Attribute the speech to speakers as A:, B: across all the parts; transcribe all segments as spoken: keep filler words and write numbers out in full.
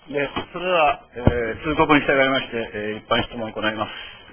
A: で、それでは、えー、通告に従いまして、えー、一般質問を行います。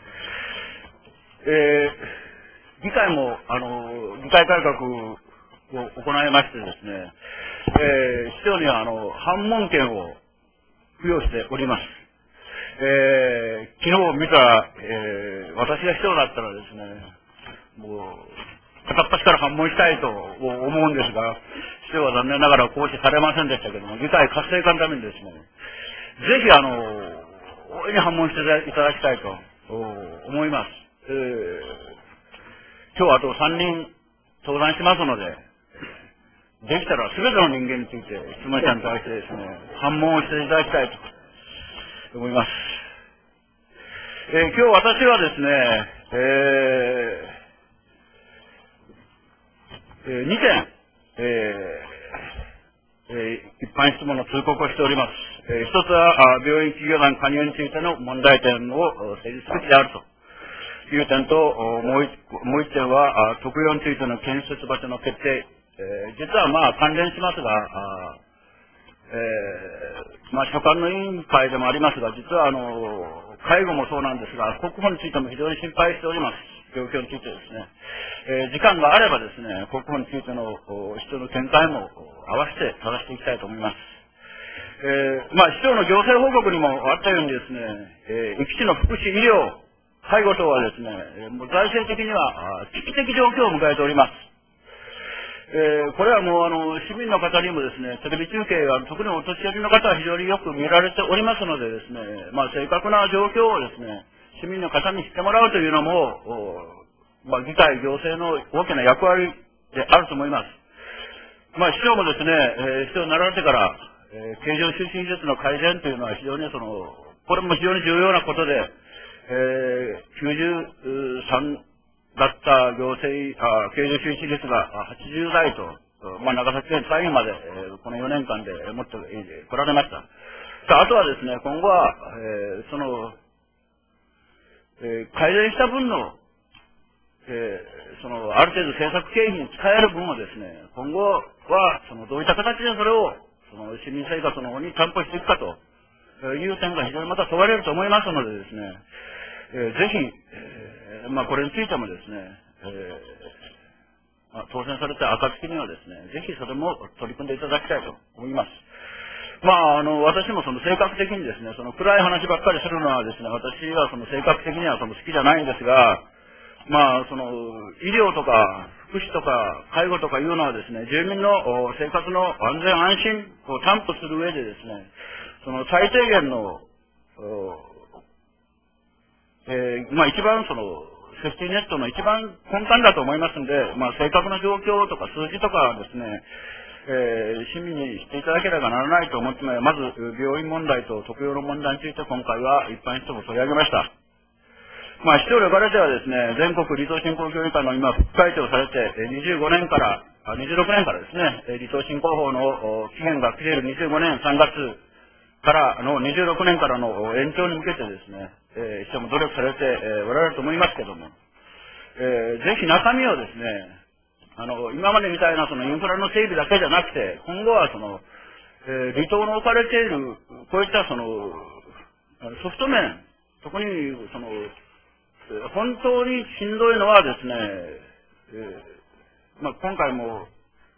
A: えー、議会も、あの、議会改革を行いましてですね、えー、市長には、あの、反問権を付与しております。えー、昨日見た、えー、私が市長だったらですね、もう、片っ端から反問したいと思うんですが、市長は残念ながら行使されませんでしたけれども、議会活性化のためにですね、ぜひ、あの、大いに反問していただきたいと思います。えー、今日あとさんにん登壇しますので、できたら全ての人間について質問者に対してですね、反問をしていただきたいと思います。えー、今日私はですね、えーえー、にてん、えーえー、一般質問の通告をしております。えー、一つは病院企業団加入についての問題点を整理すべきであるという点と、もう一もう一点は特養についての建設場所の決定、えー、実はまあ関連しますが、あえー、まあ所管の委員会でもありますが、実はあの介護もそうなんですが、国保についても非常に心配しております。状況についてですね、えー、時間があればですね、国保についての市長の見解も合わせて正していきたいと思います。えー、まあ市長の行政報告にもあったようにですね、えー、生き地の福祉医療、介護等はですね、もう財政的には危機的状況を迎えております。えー、これはもうあの市民の方にもですね、テレビ中継は特にお年寄りの方は非常によく見られておりますのでですね、まあ正確な状況をですね、市民の方に知ってもらうというのも、まあ議会行政の大きな役割であると思います。まあ市長もですね、えー、市長になられてから、えー、経常就寝施設の改善というのは非常にその、これも非常に重要なことで、えー、きゅうじゅうさんだった行政、あ経常就寝率がはちじゅうだいと、まあ、長崎県最後まで、えー、このよねんかんで持ってこられました。さあ、あとはですね、今後は、えー、その、えー、改善した分の、えー、その、ある程度政策経費に使える分をですね、今後は、その、どういった形でそれを、その、市民生活の方に担保していくかという点が非常にまた問われると思いますのでですね、えー、ぜひ、えー、まあ、これについてもですね、えーまあ、当選された暁にはですね、ぜひそれも取り組んでいただきたいと思います。まあ、あの、私もその性格的にですね、その暗い話ばっかりするのはですね、私はその性格的にはその好きじゃないんですが、まあ、その、医療とか、福祉とか、介護とかいうのはですね、住民の生活の安全安心を担保する上でですね、その最低限の、えー、まあ一番その、セーフティーネットの一番根幹だと思いますんで、まあ正確な状況とか数字とかですね、えー、市民にしていただければならないと思っても、まず病院問題と特養の問題について今回は一般質問を取り上げました。まあ市長におかれてはですね、全国離島振興協議会の今副会長をされて、にじゅうごねんから、あにじゅうろくねんからですね、離島振興法の期限が切れるにじゅうごねんさんがつからのにじゅうろくねんからの延長に向けてですね、えー、市長も努力されて、えー、おられると思いますけども、えー、ぜひ中身をですね、あの、今までみたいなそのインフラの整備だけじゃなくて、今後はその、えー、離島の置かれている、こういったその、ソフト面、特にその、本当にしんどいのはですね、えーまあ、今回も、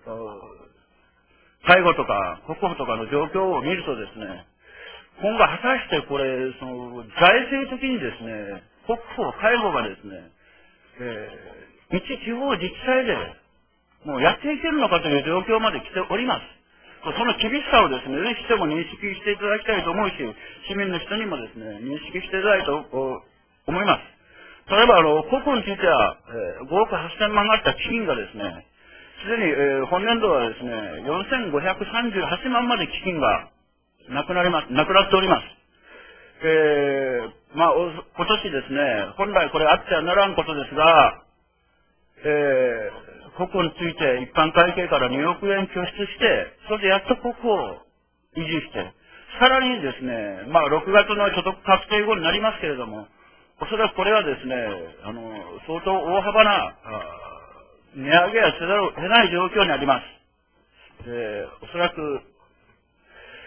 A: 介護とか国保とかの状況を見るとですね、今後果たしてこれ、その、財政的にですね、国保、介護がですね、えー、一地方自治体でもうやっていけるのかという状況まで来ております。その厳しさをですね、ぜひしても認識していただきたいと思うし、市民の人にもですね、認識していただきたいと思います。例えば、あの、国保については、えー、ごおくはっせんまんあった基金がですね、すでに、えー、本年度はですね、よんせんごひゃくさんじゅうはちまんまで基金がなくなります、なくなっております。えー、まあ、今年ですね、本来これあってはならんことですが、えー、国保について一般会計からにおくえん拠出して、それでやっと国保を維持して、さらにですね、まあ、ろくがつの所得確定後になりますけれども、おそらくこれはですね、あの、相当大幅な、値上げはせざるを得ない状況にあります。えー、おそらく、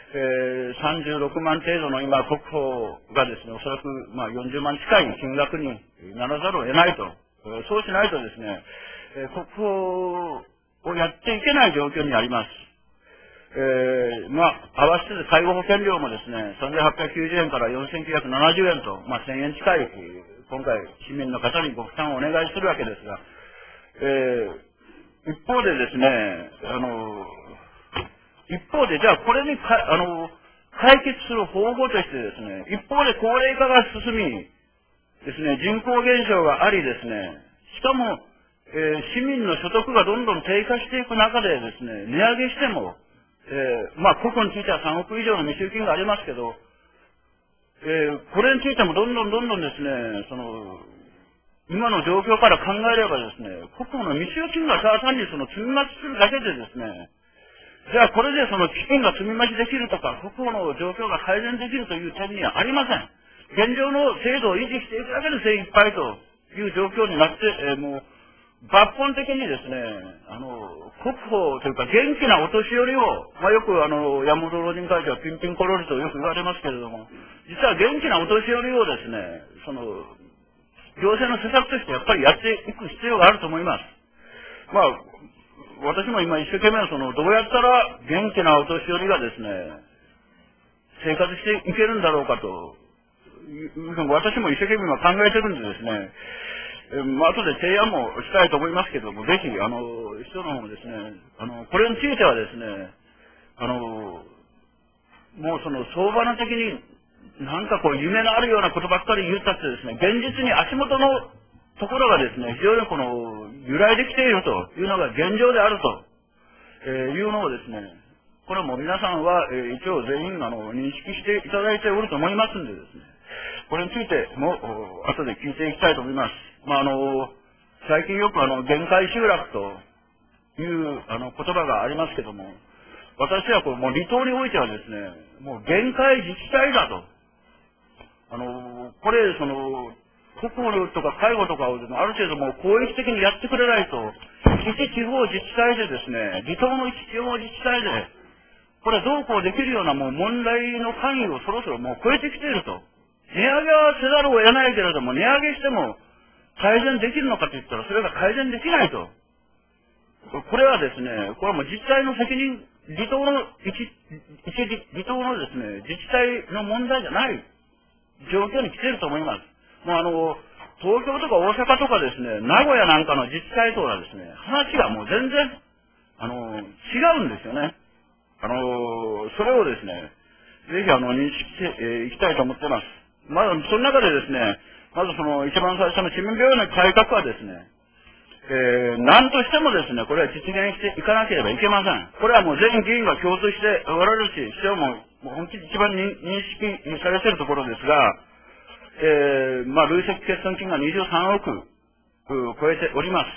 A: えー、さんじゅうろくまん程度の今、国保がですね、おそらく、まあ、よんじゅうまん近い金額にならざるを得ないと。えー、そうしないとですね、えー、国保をやっていけない状況にあります。えー、まあ、合わせて介護保険料もですね、さんぜんはっぴゃくきゅうじゅうえんからよんせんきゅうひゃくななじゅうえんと、まあ、せんえん近い、今回、市民の方にご負担をお願いするわけですが、えー、一方でですね、あの、一方で、じゃあこれにか、あの、解決する方法としてですね、一方で高齢化が進み、ですね、人口減少がありですね、しかも、えー、市民の所得がどんどん低下していく中でですね、値上げしても、えー、まあ、個々についてはさんおく以上の未収金がありますけど、えー、これについてもどんどんどんどんですね、その、今の状況から考えればですね、個々の未収金がただ単にその積み増しするだけでですね、じゃあこれでその基金が積み増しできるとか、個々の状況が改善できるという点にはありません。現状の制度を維持していくだけで精一杯という状況になって、えー、もう、抜本的にですね、あの、国保というか元気なお年寄りを、まあ、よくあの、山本老人会長はピンピンコロリとよく言われますけれども、実は元気なお年寄りをですね、その、行政の施策としてやっぱりやっていく必要があると思います。まあ、私も今一生懸命その、どうやったら元気なお年寄りがですね、生活していけるんだろうかと、いうふうに私も一生懸命今考えてるんでですね、えまあ、後で提案もしたいと思いますけども、ぜひ、あの、市長の方もですね、あの、これについてはですね、あの、もうその相場の的に、なんかこう夢のあるようなことばっかり言ったってですね、現実に足元のところがですね、非常にこの、揺らいできているというのが現状であると、えー、いうのをですね、これはもう皆さんは、えー、一応全員あの認識していただいておると思いますんでですね、これについても後で聞いていきたいと思います。まああの、最近よくあの限界集落というあの言葉がありますけども、私はこれもう離島においてはですね、もう限界自治体だと。あの、これその、国保とか介護とかをある程度もう広域的にやってくれないと、一地方自治体でですね、離島の一地方自治体で、これどうこうできるようなもう問題の範囲をそろそろもう超えてきていると。値上げはせざるを得ないけれども、値上げしても改善できるのかといったら、それが改善できないと。これはですね、これはもう自治体の責任、離島の一、一離島のですね、自治体の問題じゃない状況に来ていると思います。もうあの、東京とか大阪とかですね、名古屋なんかの自治体とはですね、話がもう全然、あの、違うんですよね。あの、それをですね、ぜひあの、認識していきたいと思っています。まず、その中でですね、まずその、一番最初の市民病院の改革はですね、えー、何としてもですね、これは実現していかなければいけません。これはもう全議員が共通しておられるし、市長ももう本気で一番認識されているところですが、えー、まあ、累積欠損金がにじゅうさんおく超えております。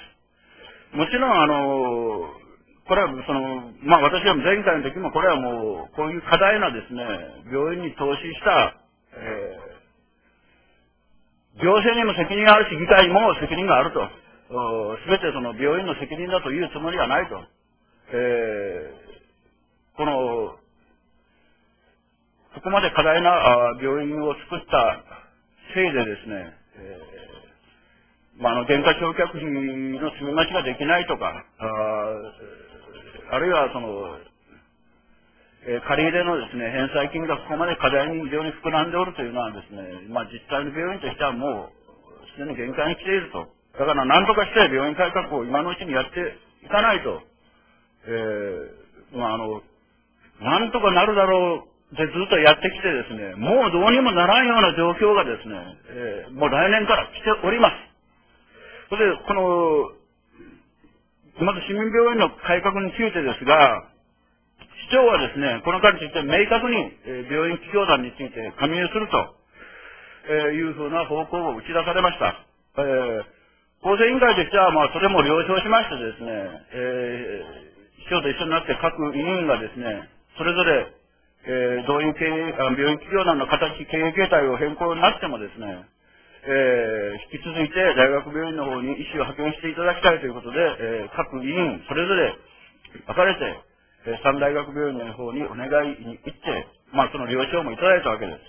A: もちろん、あの、これはその、まあ、私は前回の時もこれはもう、こういう過大なですね、病院に投資した、えー、行政にも責任があるし、議会にも責任があると。すべてその病院の責任だというつもりはないと。えー、この、ここまで過大な病院を作ったせいでですね、えー、まあ、あの、減価償却費の積み増しができないとか、あ, あるいはその、えー、借り入れのですね、返済金がここまで過大に非常に膨らんでおるというのはですね、まあ、実際の病院としてはもう、すでに限界に来ていると。だから何とかして病院改革を今のうちにやっていかないと、えー、まああの、なんとかなるだろうってずっとやってきてですね、もうどうにもならんような状況がですね、えー、もう来年から来ております。それで、この、まず市民病院の改革についてですが、市長はですね、この間について明確に、えー、病院企業団について加入すると、えー、いうふうな方向を打ち出されました。えー構成委員会としては、まあ、それも了承しましてですね、えー、市長と一緒になって各委員がですね、それぞれ、えー、どういう経営、病院企業団の形、経営形態を変更になってもですね、えー、引き続いて大学病院の方に医師を派遣していただきたいということで、えー、各委員、それぞれ分かれて、 えー、三大学病院の方にお願いに行って、まあその了承もいただいたわけです。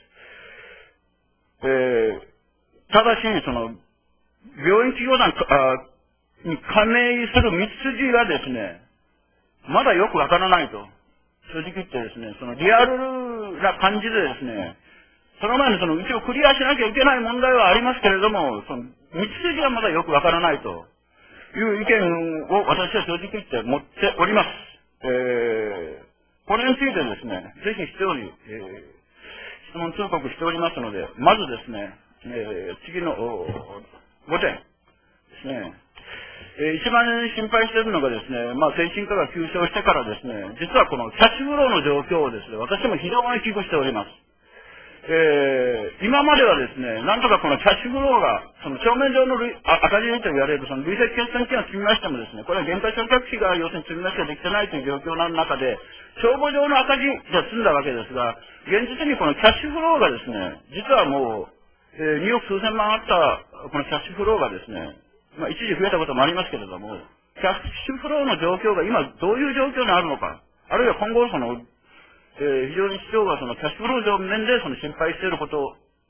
A: えー、ただし、その、病院企業団に加盟する道筋がですね、まだよくわからないと。正直言ってですね、そのリアルな感じでですね、その前にそのうちをクリアしなきゃいけない問題はありますけれども、その道筋がまだよくわからないという意見を私は正直言って持っております。えー、これについてですね、ぜひしており、えー、質問通告しておりますので、まずですね、えー、次のごてんですね、えー、一番心配しているのがですね、まあ精神科が休症してからですね、実はこのキャッシュフローの状況をですね、私も非常に危惧しております。えー、今まではですね、なんとかこのキャッシュフローが、その表面上の赤字と言われるその累積決算金が積み増してもですね、これは原価償却費が要するに積み増しができてないという状況の中で、帳簿上の赤字じゃ済んだわけですが、現実にこのキャッシュフローがですね、実はもう、えー、におく数千万あったこのキャッシュフローがですね、まあ一時増えたこともありますけれども、キャッシュフローの状況が今どういう状況にあるのか、あるいは今後その、えー、非常に市長がそのキャッシュフロー上面でその心配していることを、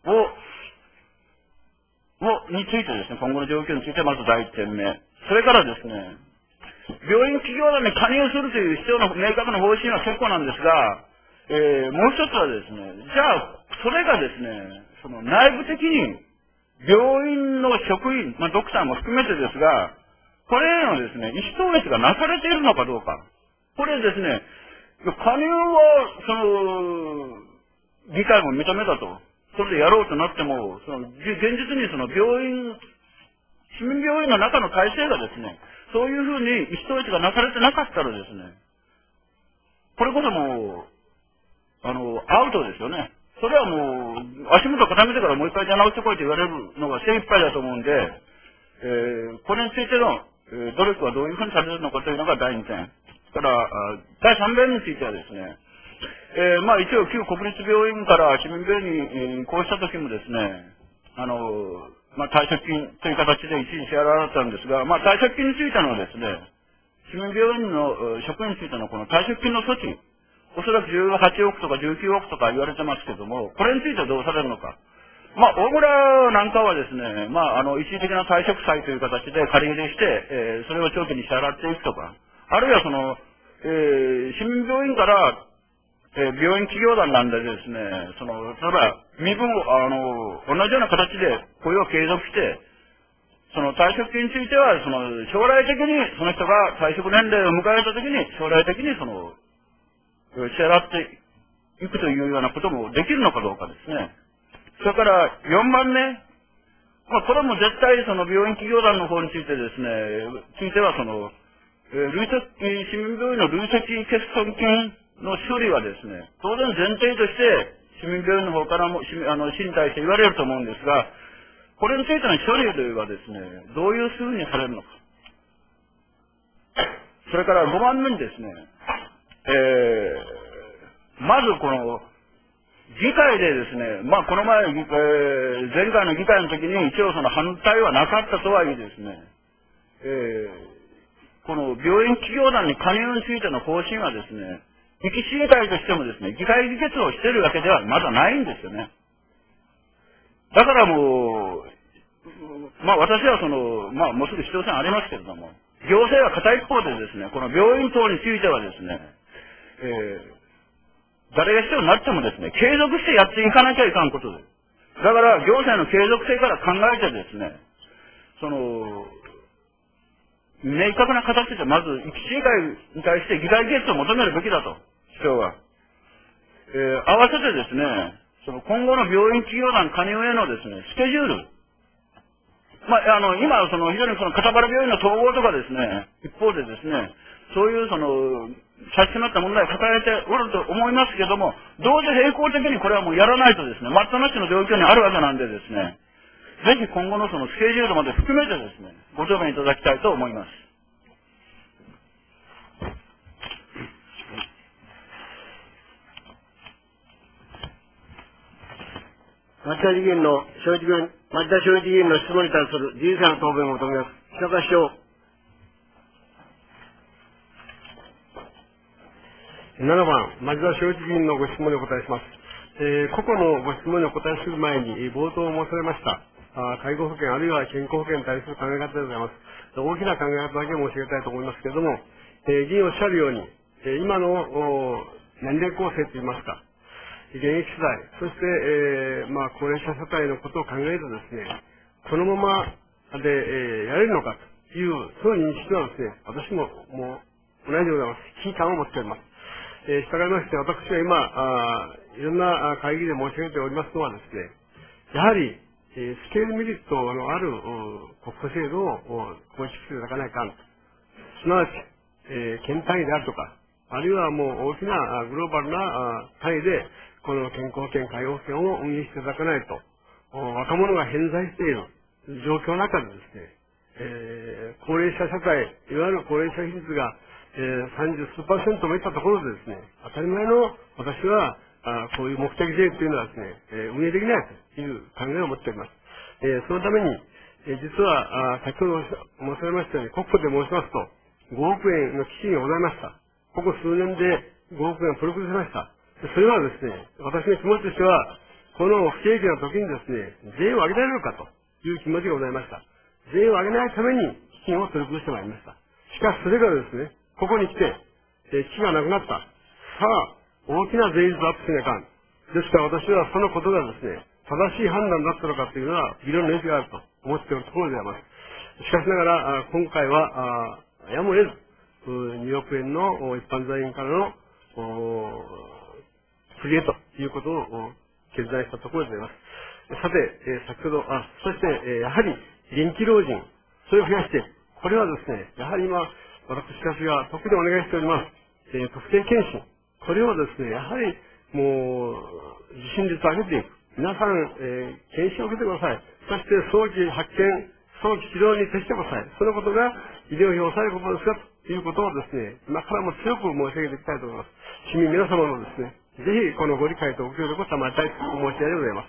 A: を、についてですね、今後の状況についてまず第一点目。それからですね、病院企業団に加入するという市長の明確な方針は結構なんですが、えー、もう一つはですね、じゃあ、それがですね、その内部的に病院の職員、まあ、ドクターも含めてですが、これへのですね、意思統一がなされているのかどうか。これですね、加入は、その、議会も認めたと。それでやろうとなっても、その、現実にその病院、市民病院の中の体制がですね、そういうふうに意思統一がなされてなかったらですね、これこそもう、あの、アウトですよね。それはもう、足元固めてからもう一回出直してこいと言われるのが精一杯だと思うんで、えー、これについての、えー、努力はどういうふうにされるのかというのがだいにてん。から、だいさんべんについてはですね、えー、まあ一応旧国立病院から市民病院に移行した時もですね、あの、まあ退職金という形で一時支払われたんですが、まあ退職金についてのですね、市民病院の職員についてのこの退職金の措置、おそらくじゅうはちおくとかじゅうきゅうおくとか言われてますけども、これについてはどうされるのか。まあ、大村なんかはですね、まあ、あの、一時的な退職債という形で借り入れして、えー、それを長期に支払っていくとか、あるいはその、えー、市民病院から、えー、病院企業団なんでですね、その、例えば、身分を、あの、同じような形で雇用を継続して、その退職金については、その、将来的に、その人が退職年齢を迎えた時に、将来的にその、支払っていくというようなこともできるのかどうかですね。それからよんばんめ、まあ、これも絶対その病院企業団の方についてですね、ついてはその、えー、累積、市民病院の累積欠損金の処理はですね、当然前提として市民病院の方からも、市あの市に対して言われると思うんですが、これについての処理はですね、どういうふうにされるのか。それからごばんめにですね、えー、まずこの、議会でですね、まあこの前、えー、前回の議会の時に一応その反対はなかったとはいえですね、えー、この病院企業団に加入についての方針はですね、議期市議会としてもですね、議会議決をしているわけではまだないんですよね。だからもう、まあ私はその、まあもうすぐ市長選ありますけれども、行政は片一方でですね、この病院等についてはですね、えー誰が必要になってもですね、継続してやっていかなきゃいかんことです。だから、行政の継続性から考えてですね、その、明確な形でまず、一市議会に対して議会議決を求めるべきだと、市長は。えー、合わせてですね、その今後の病院企業団加入へのですね、スケジュール。まあ、あの、今、その、非常にその、片原病院の統合とかですね、一方でですね、そういうその、差し迫った問題を抱えておると思いますけども、同時並行的にこれはもうやらないとですね、待ったなしの状況にあるわけなんでですね、ぜひ今後のそのスケジュールまで含めてですね、ご答弁いただきたいと思います。
B: 町田議員の正直弁、町田正一議員の質問に対する事実上の答弁を求めます。久川市長。 ななばん、町田正一議員のご質問にお答えします。えー、個々のご質問にお答えする前に、冒頭申されました、あ介護保険あるいは健康保険に対する考え方でございます。大きな考え方だけ申し上げたいと思いますけれども、えー、議員おっしゃるように、えー、今の年齢構成といいますか、現役世代、そして、えーまあ、高齢者世帯のことを考えるとですね、このままで、えー、やれるのかという、そういう認識はですね、私ももう同じでございます。危機感を持っております。えー、従いまして、私が今、あいろんな会議で申し上げておりますのはですね、やはり、えー、スケールメリットのある国庫制度を構築していただかないかん。すなわち、えー、県単位であるとか、あるいはもう大きなグローバルな単位で、この健康保険、介護保険を運営していただかないと、若者が偏在している状況の中でですね、えー、高齢者社会、いわゆる高齢者比率が、えー、さんじゅうすうパーセントもいったところでですね、当たり前の私は、あこういう目的税というのはですね、えー、運営できないという考えを持っております。えー、そのために、えー、実は、あ先ほど申されましたように、国庫で申しますと、ごおくえんの基金がございました。ここ数年でごおくえんを取り崩しました。それはですね、私の気持ちとしては、この不景気な時にですね、税を上げられるかという気持ちがございました。税を上げないために基金を取り崩してまいりました。しかしそれがですね、ここに来て、えー、基金がなくなった。さあ、大きな税率をアップしなきゃいかん。ですから私はそのことがですね、正しい判断だったのかというのは、議論の余地があると思っているところであります。しかしながら、あ今回は、あやむを得ず、におくえんの一般財源からの、次へということを決断したところでございます。さて、えー、先ほど、あ、そして、えー、やはり、元気老人、それを増やして、これはですね、やはり今、私たちが特にお願いしております、えー、特定健診、これをですね、やはり、もう、受診率を上げていく。皆さん、えー、検診を受けてください。そして、早期発見、早期治療に徹してください。そのことが、医療費を抑えることですかということをですね、今からも強く申し上げていきたいと思います。市民皆様のですね、ぜひこのご理解とご協力を賜りたいとお申し上げでございます。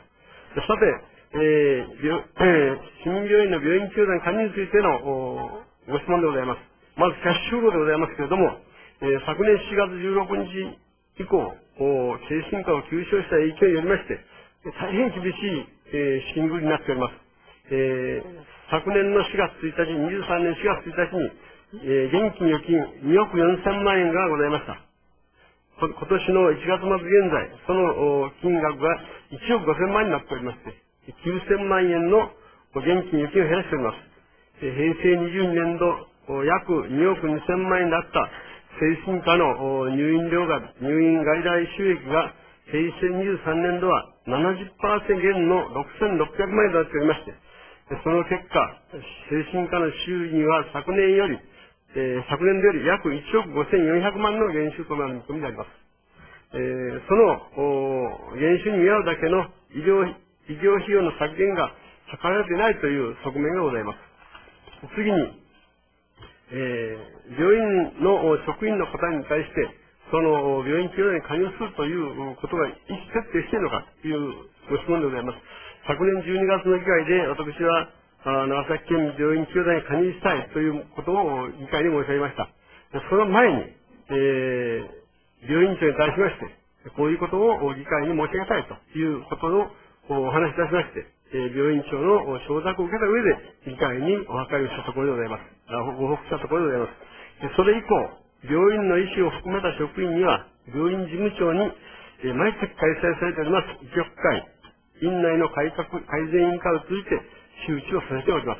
B: さて、えー病えー、市民病院の病院球団加入についてのご質問でございます。まずキャッシュフローでございますけれども、えー、昨年しちがつじゅうろくにち以降、精神科を休止した影響によりまして、大変厳しい、えー、資金繰りになっております。えー、昨年のしがつついたち、にじゅうさんねんしがつついたちに、えー、現金預金におくよんせんまんえんがございました。今年のいちがつまつ現在、その金額がいちおくごせんまんえんになっておりまして、きゅうせんまんえんの現金預金を減らしております。平成にじゅうにねんど、約におくにせんまんえんだった精神科の入院料が、入院外来収益が平成にじゅうさんねんどは ななじゅっパーセント 減のろくせんろっぴゃくまんえんとなっておりまして、その結果、精神科の収入は昨年より、えー、昨年度より約いちおくごせんよんひゃくまんの減収となる見込みであります。えー、その減収に見合うだけの医療、医療費用の削減が図られていないという側面がございます。次に、えー、病院の職員の方に対して、その病院企業に加入するということが意思決定しているのかというご質問でございます。昨年じゅうにがつの議会で私は、長崎県病院協団に加入したいということを議会に申し上げました。その前に、えー、病院長に対しまして、こういうことを議会に申し上げたいということをお話しいたしまして、病院長の承諾を受けた上で議会にお諮りをしたところでございます。ご報告したところでございます。それ以降、病院の医師を含めた職員には、病院事務長に毎月開催されておりますいちおくかい、院内の改革、改善委員会を通じて周知をさせております。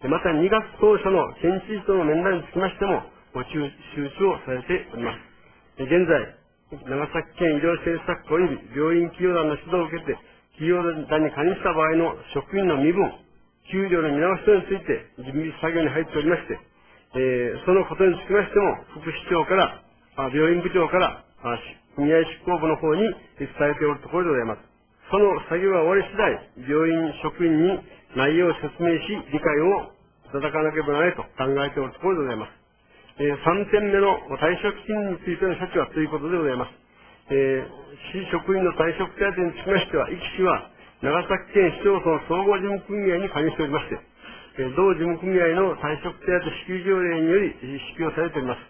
B: またにがつ当初の県知事との面談につきましても、周知をされております。現在、長崎県医療政策課及び病院企業団の指導を受けて、企業団に加入した場合の職員の身分、給料の見直し等について準備作業に入っておりまして、えー、そのことにつきましても、副市長から、病院部長から、組合執行部の方に伝えておるところでございます。その作業が終わり次第、病院職員に内容を説明し、理解をいただかなければならないと考えておるところでございます。えー、さんてんめの退職金についての処置はということでございます。えー、市職員の退職手当につきましては、壱岐市は長崎県市町村総合事務組合に加入しておりまして、えー、同事務組合の退職手当支給条例により支給をされております。え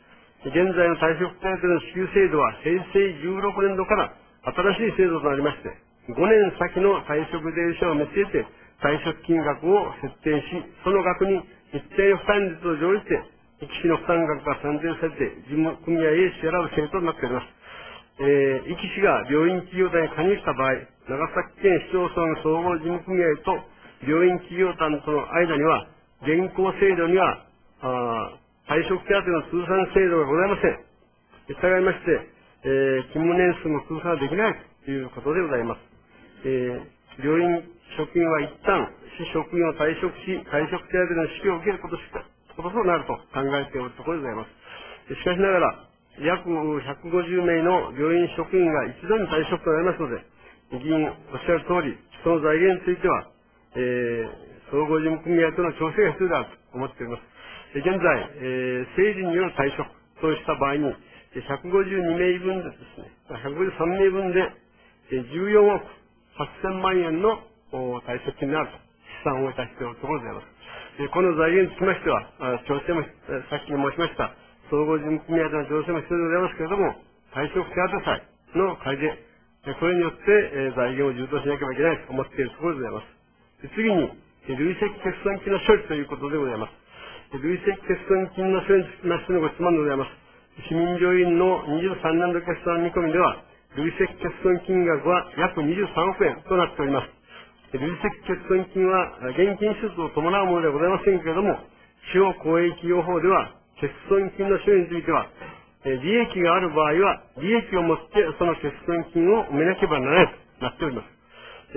B: 現在の退職手当の支給制度はへいせいじゅうろくねんどから新しい制度となりまして、ごねん先の退職税者を見据えて退職金額を設定し、その額に一定の負担率を乗じて、医師の負担額が算定されて事務組合へ支払う制度となっております。えー、医師が病院企業団に加入した場合、長崎県市町村総合事務組合と病院企業団との間には、現行制度には、あ退職手当の通算制度がございません。従いまして、えー、勤務年数の通算ができないということでございます。えー、病院職員は一旦、市職員を退職し、退職手当の支給を受けることしか、こととなると考えておるところでございます。しかしながら、約ひゃくごじゅうめいの病院職員が一度に退職となりますので、議員おっしゃる通り、その財源については、えー、総合事務組合との調整が必要であると思っております。現在、えー、政治による退職とした場合に、ひゃくごじゅうにめいぶんでですね、ひゃくごじゅうさんめいぶんで、じゅうよんおくはっせんまんえんの退職金になると試算をいたしておるところでございます。この財源につきましては、調整も、さっき申しました、総合事務組合との調整も必要でございますけれども、退職手当債の改善、これによって財源を充当しなければいけないと思っているところでございます。次に、累積欠損金の処理ということでございます。累積欠損金の処理につきましてのご質問でございます。市民病院のにじゅうさんねん度決算見込みでは、累積欠損金額は約にじゅうさんおくえんとなっております。累積欠損金は現金手術を伴うものではございませんけれども、地方公営企業法では、欠損金の処理については、利益がある場合は、利益をもってその欠損金を埋めなければならないとなっております。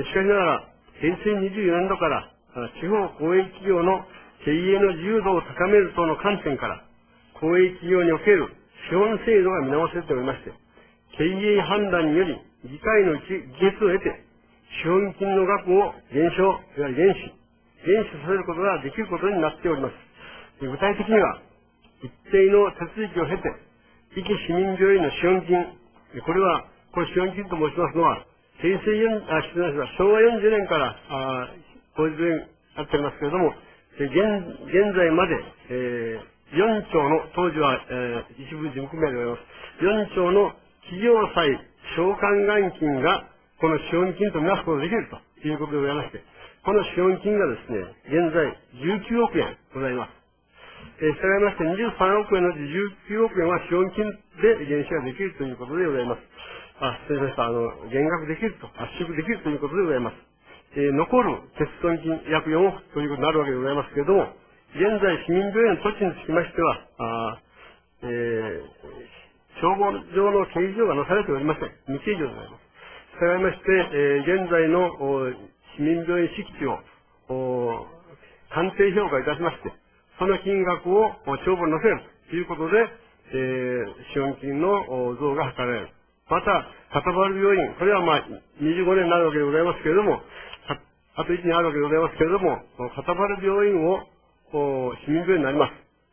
B: しかしながら、へいせいにじゅうよねんどから地方公営企業の経営の自由度を高める等の観点から、公営企業における資本制度が見直されておりまして、経営判断により議会の議決を得て、資本金の額を減少、いわゆる減資、減資させることができることになっております。具体的には、一定の手続きを経て、壱岐市民病院の資本金、これは、これ資本金と申しますのは、平成よん、あ、失礼しました、しょうわよんじゅうねんから、あ、法律になっておりますけれども、現、現在まで、えー、よんちょうの、当時は、えー、一部事務組合でございます。よんちょうの企業債償還元金が、この資本金とみなすことができるということでございまして、この資本金がですね、現在じゅうきゅうおくえんございます。えー、従いましてにじゅうさんおくえんのうちじゅうきゅうおくえんは資本金で減資ができるということでございます。あ、失礼しました。あの、減額できると、圧縮できるということでございます。えー、残る欠損金約よんおくということになるわけでございますけれども、現在市民病院の土地につきましては、あえー、消防上の経費上がなされておりません。未計上でございます。従いまして、えー、現在の市民病院敷地を鑑定評価いたしまして、その金額を帳簿に載せるということで、えー、資本金の増が図られる。また、片原病院、これはまあ、にじゅうごねんになるわけでございますけれども、あといちねんあるわけでございますけれども、片原病院を市民病院になります。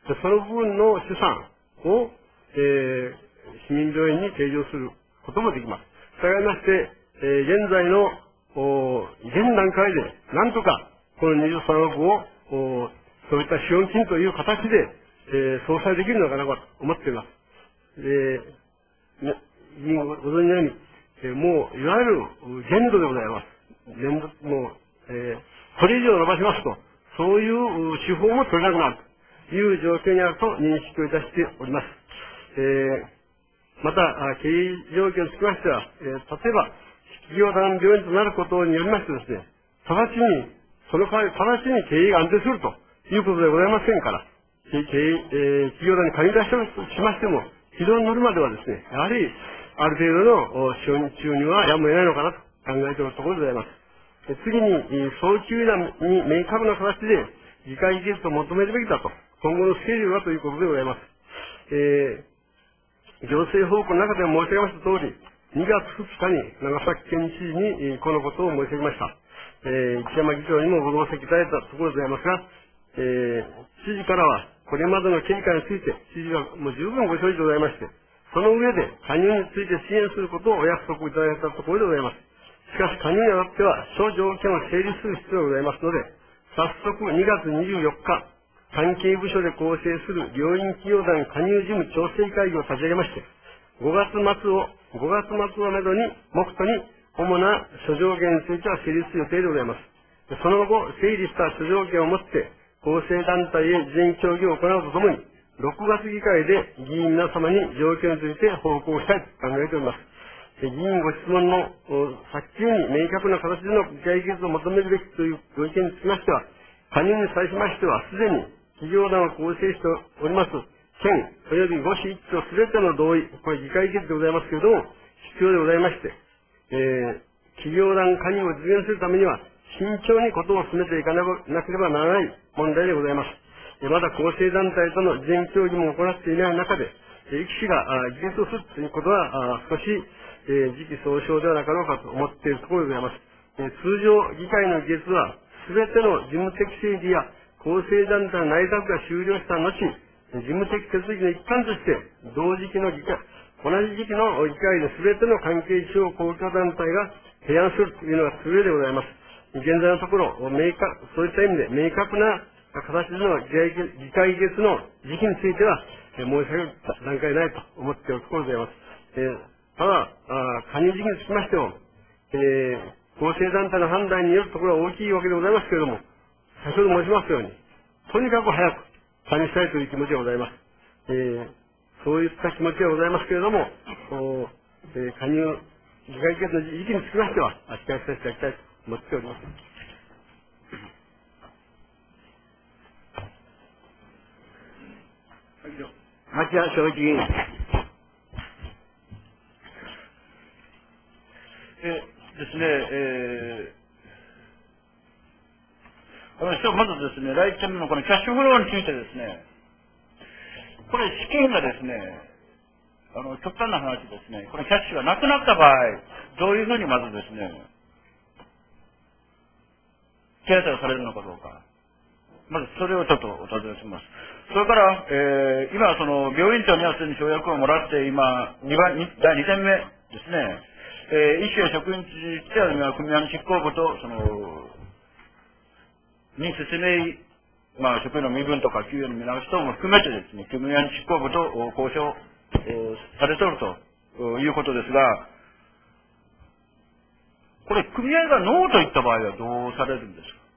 B: でその部分の資産を、えー、市民病院に提示することもできます。従いまして、えー、現在の、現段階で、なんとか、このにじゅうさんおくを、そういった資本金という形で、えー、相殺できるのかなと思っています。えー、ね、議員ご存じのように、えー、もう、いわゆる限度でございます。限度、もう、えー、これ以上伸ばしますと、そういう手法も取れなくなるという状況にあると認識をいたしております。えー、また、経営状況につきましては、えー、例えば、企業団病院となることによりましてですね、直ちに、その代わり直ちに経営が安定するということでございませんから、経営、えー、企業団に加入いたしましても、軌道に乗るまではですね、やはり、ある程度の資本収入はやむを得ないのかなと考えているところでございます。次に、早急なに明確な形で議会議決を求めるべきだと、今後のスケジュールはということでございます。えー、行政報告の中でも申し上げました通り、にがつふつかに長崎県知事にこのことを申し上げました。えー、市山議長にもご同席いただいたところでございますが、えー、知事からは、これまでの経過について、知事がもう十分ご承知でございまして、その上で加入について支援することをお約束いただいたところでございます。しかし加入にあたっては、諸条件を整理する必要がございますので、早速にがつにじゅうよっか、 関係部署で構成する病院企業団加入事務調整会議を立ち上げまして、ごがつ末を、ごがつ末をめどに、目途に、主な諸条件については成立する予定でございます。その後、整理した諸条件をもって、構成団体へ事前協議を行うとともに、ろくがつ議会で議員皆様に状況について報告したいと考えております。議員ご質問の早急に明確な形での解決を求めるべきというご意見につきましては、加入に際しましては、すでに企業団を構成しております、県及びご市一町すべての同意、これ議会決でございますけれども、必要でございまして、えー、企業団加入を実現するためには、慎重にことを進めていかなければならない問題でございます。まだ構成団体との事前協議も行っていない中で、医師が議決をするということは少し、えー、時期尚早ではなかろうかと思っているところでございます。えー、通常、議会の議決は、すべての事務的整理や構成団体の内閣が終了した後、事務的手続きの一環として、同時期の議会、同じ時期の議会ですべての関係地方公共団体が提案するというのが通例でございます。現在のところ、明確、そういった意味で明確な形での議会議決の時期については、えー、申し上げる段階ないと思っているところでございます。えー、ただ、加入時期につきましても、えー、構成団体の判断によるところは大きいわけでございますけれども、先ほど申しましたように、とにかく早く加入したいという気持ちがございます。えー、そういった気持ちがございますけれども、えー、加入、議会議決の時期につきましては、控えさせていただきたいと思っております。
A: 町屋正一議員。えですね、えー、私はまずですね、来店のこのキャッシュフローについてですね、これ資金がですね、あの、極端な話ですね、このキャッシュがなくなった場合、どういうふうにまずですね、手当てをされるのかどうか。まずそれをちょっとお尋ねします。それから、えー、今その病院長にはすでに承諾をもらって、今、にばん、だいにてんめですね、えー、医師や職員については、今、組合の執行部と、その、に説明、まあ、職員の身分とか給与の見直し等も含めてですね、組合の執行部と交渉されておるということですが、これ、組合がノーといった場合はどうされるんですか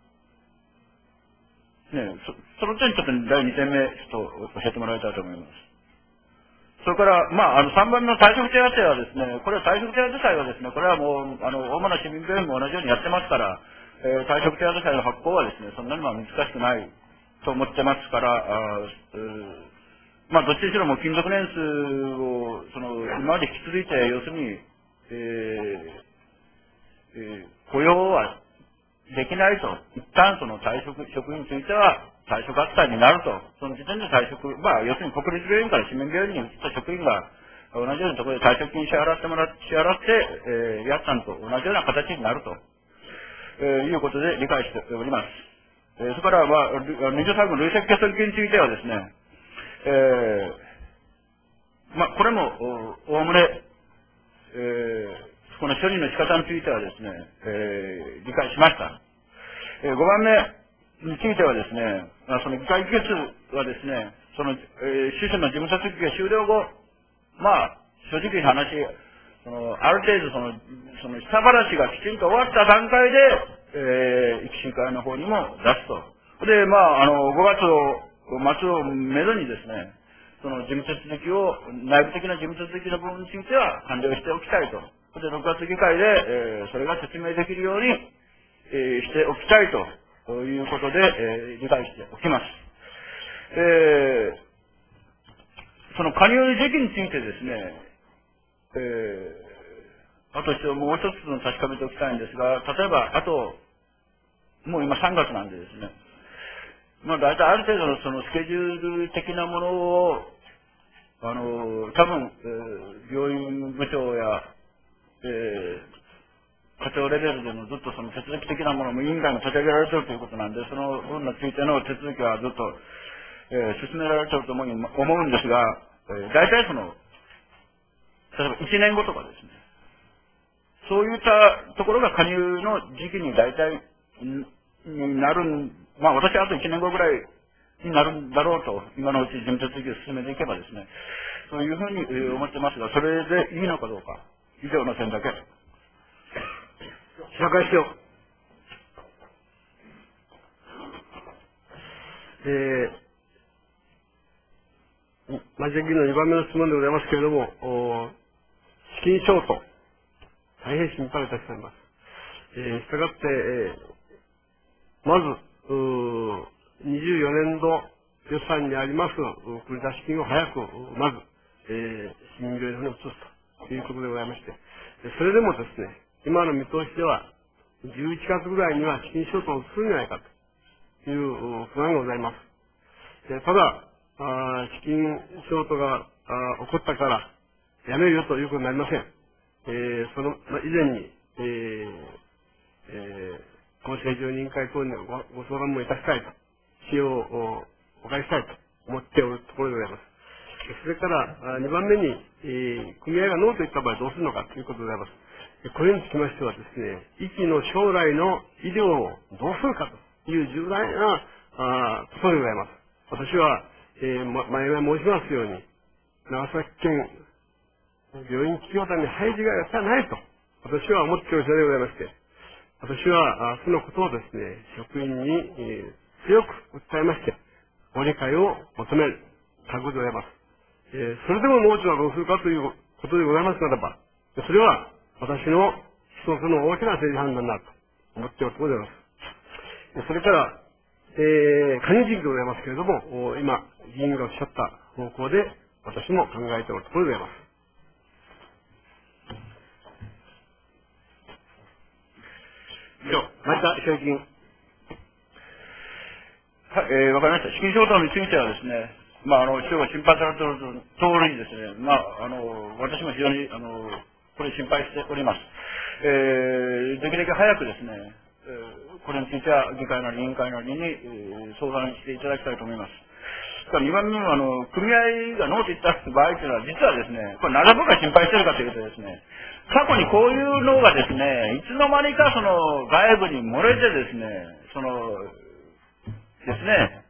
A: ね、そ, その点ちょっとだいにてんめ、ちょっと教えてもらいたいと思います。それから、まあ、あの、さんばんめの退職手当はですね、これは退職手当祭はですね、これはもう、あの、主な市民病院も同じようにやってますから、えー、退職手当祭の発行はですね、そんなにまあ難しくないと思ってますから、あえー、まあ、どっちにしろもう勤続年数を、その、今まで引き続いて、要するに、えーえー、雇用は、できないと。一旦その退職、職員については退職扱いになると。その時点で退職、まあ要するに国立病院から市民病院に移った職員が同じようなところで退職金支払ってもらって、支払って、えー、やったんと同じような形になると、えー、いうことで理解しております。えー、それから、まあ、二次債務累積欠損金についてはですね、えー、まあこれもおおむね、えーこの処理の仕方についてはですね、えー、理解しました。えー、ごばんめについてはですね、その議会議決はですね、その、えー、主審の事務手続きが終了後、まあ、正直な話、その、ある程度その、その、下話がきちんと終わった段階で、えー、育審会の方にも出すと。で、まあ、あの、ごがつを、末をめどにですね、その事務手続きを、内部的な事務手続きの部分については完了しておきたいと。で、ろくがつ議会で、えー、それが説明できるように、えー、しておきたいということで、えー、理解しておきます。えー、その加入時期についてですね、えー、あと一応もう一つの確かめておきたいんですが、例えば、あと、もう今さんがつなんでですね、まあ大体ある程度のそのスケジュール的なものを、あの、多分、えー、病院部長や、えー、課長レベルでもずっとその手続き的なものも委員会も立ち上げられているということなんで、その分についての手続きはずっと、えー、進められていると思うんですが、えー、大体その、例えばいちねんごとかですね、そういったところが加入の時期に大体になる、まあ私はあといちねんごぐらいになるんだろうと、今のうち事務手続きを進めていけばですね、そういうふうに思ってますが、それでいいのかどうか、以上の点だけ。
B: 社会しよう。えー、マジェ議員のにばんめの質問でございますけれども、資金ショート、大変心配いたしております。えー、したがって、えー、まず、にじゅうよねんど予算にあります繰り出し金を早く、まず、えー、市民病院の方に移すということでございまして、それでもですね、今の見通しでは、じゅういちがつぐらいには資金ショートを移すんじゃないかという不安がございます。ただ、あ資金ショートが起こったからやめるよということになりません。えー、その、まあ、以前に、えーえー、厚生常任委員会等にごご相談もいたしたいと、使用をお返ししたいと思っておるところでございます。それから、にばんめに、えー、組合がノーといった場合どうするのかということでございます。これにつきましてはですね、医師の将来の医療をどうするかという重大なあことでございます。私は、えー、ま、前々申しますように、長崎県病院企業団に配置がやったらないと、私は思っておる所でございまして、私は、そのことをですね、職員に、えー、強く訴えまして、ご理解を求める覚悟でございます。えー、それでも農地はどうするかということでございますならば、それは私の一つの大きな政治判断だと思っておるところでございます。それから、えー、加入時期でございますけれども、今、議員がおっしゃった方向で、私も考えておるところでございます。以上、前田正議員。
A: はい、えー、わかりました。資金ショートについてはですね、まあ、あの、市長が心配されている通りにですね、まあ、あの、私も非常に、あの、これ心配しております。えー、できるだけ早くですね、えー、これについては議会なり委員会なりに、えー、相談していただきたいと思います。にばんめのあの、組合がノーと言った場合というのは、実はですね、これなぜ僕が心配しているかというとですね、過去にこういうのがですね、いつの間にかその外部に漏れてですね、その、ですね、